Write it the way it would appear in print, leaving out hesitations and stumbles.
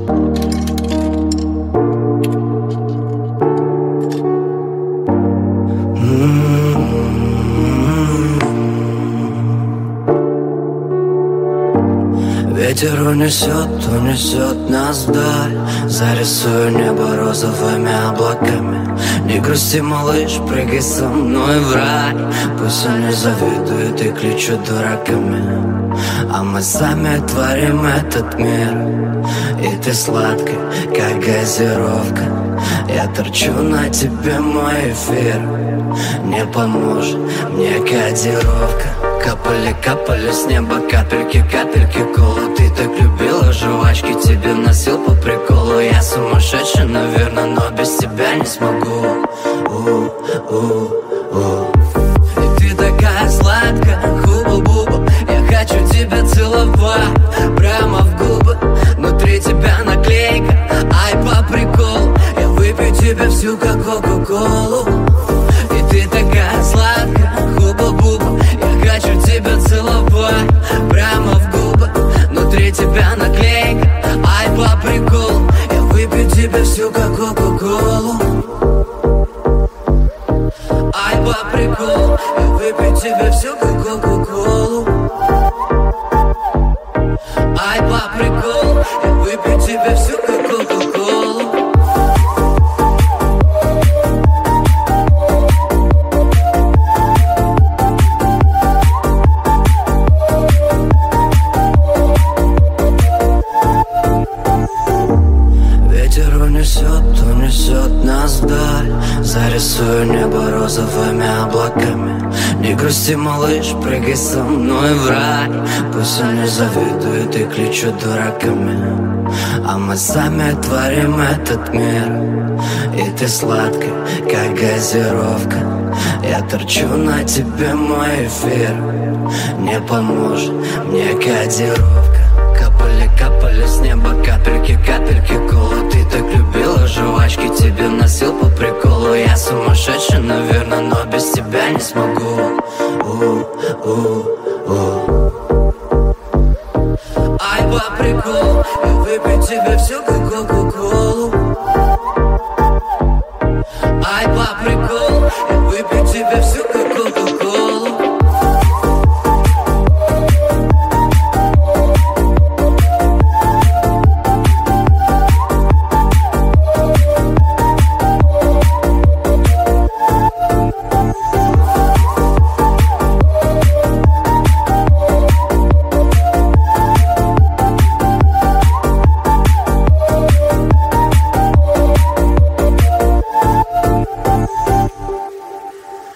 Ветер унесет нас вдаль. Зарисую небо розовыми облаками. Не грусти, малыш, прыгай со мной в рай. Пусть они завидуют и кличут дураками, а мы сами творим этот мир. И ты сладкая, как газировка. Я торчу на тебе, мой эфир. Не поможет мне кодировка. Капали с неба капельки колы. Ты так любила жвачки, тебе носил по приколу. Я сумасшедший, наверное, но без тебя не смогу. И ты такая сладкая, хуба-буба. Я хочу тебя целовать прямо в губы. Внутри тебя наклейка, ай, по приколу. Я выпью тебе всю, как кока-колу. И ты такая сладкая, хуба-буба. Я хочу тебя целовать прямо в губы. Внутри тебя наклейка, ай, по приколу. Я выпью тебе всю, как кока-колу. Ай, по приколу. Я выпью тебе всю, как кока-колу. Ай, по приколу. Я выпью тебе всю, как кока-колу. Унесет нас вдаль. Зарисую небо розовыми облаками. Не грусти, малыш, прыгай со мной в рай. Пусть они завидуют и кличут дураками, а мы сами творим этот мир. И ты сладкая, как газировка. Я торчу на тебе, мой эфир. Не поможет мне кодировка. Капали с неба капельки колы. Ты так любила жвачки, тебе носил по приколу. Я сумасшедший, наверное, но без тебя не смогу. Ай, по приколу. Я выпью тебе всю,